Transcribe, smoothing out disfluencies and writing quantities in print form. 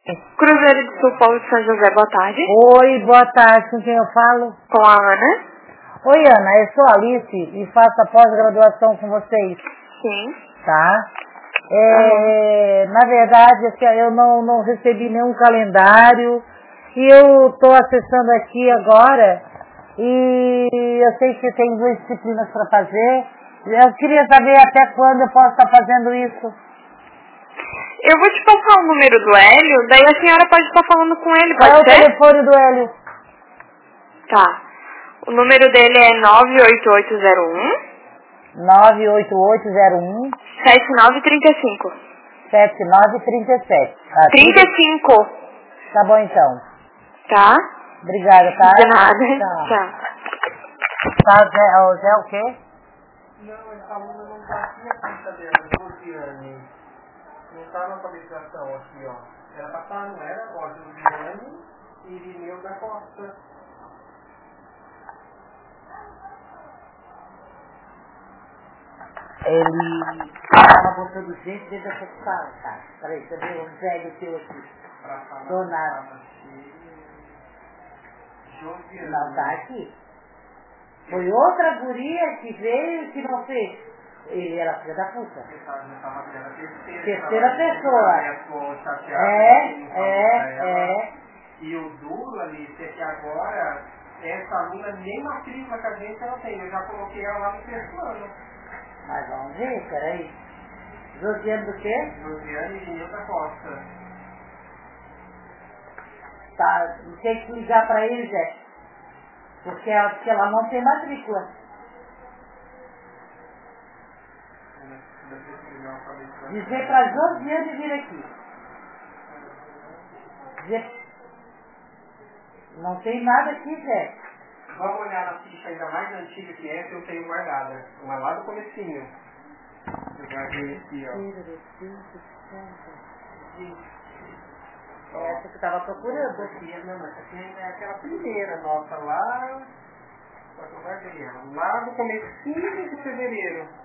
Cruzeiro do Sul, Paulo de São José, boa tarde. Oi, boa tarde, com quem eu falo? Com a Ana. Oi, Ana, eu sou a Alice e faço a pós-graduação com vocês. Sim. Tá? Na verdade, assim, eu não recebi nenhum calendário e eu estou acessando aqui agora e eu sei que tem 2 disciplinas para fazer. Eu queria saber até quando eu posso estar fazendo isso. Eu vou te passar o número do Hélio, daí a senhora pode estar falando com ele, Qual é o pode ser? telefone do Hélio? Tá. O número dele é 98801 98801 7935. 7937. 35. Tá bom então. Tá? Obrigada, tá? De nada. Tchau. Tchau. Tá, Zé o quê? Não, essa aluna não tá aqui a ficha dela, Josiane. Não tá na alfabetização aqui, ó. Era pra estar, não era? Ó, Josiane e Irineu da Costa. Ele estava botando gente dentro dessa sala, tá? Peraí, você vê um velho teu aqui. Pra falar. Donato. Josiane. Não tá aqui. Foi outra guria que veio e que não fez. Ele era filha da puta. Terceira pessoa. E o duro, Alice, é que agora essa aluna nem matrícula que a gente ela tem. Eu já coloquei ela lá no 3º ano. Mas vamos ver, peraí. Josiane do quê? Josiane e Nilda Costa. Tá, tem que ligar pra ele, Zé. Porque ela não tem matrícula. Dizer pra Josiane vir aqui. Dizer... Não tem nada aqui, Zé. Vamos olhar na ficha ainda mais antiga que essa, eu tenho guardada. Uma lá do comecinho. Eu guardei aqui, ó. Essa que eu tava procurando. Essa aqui é aquela primeira nossa lá. Só que eu guardei ela. Lá do comecinho de fevereiro.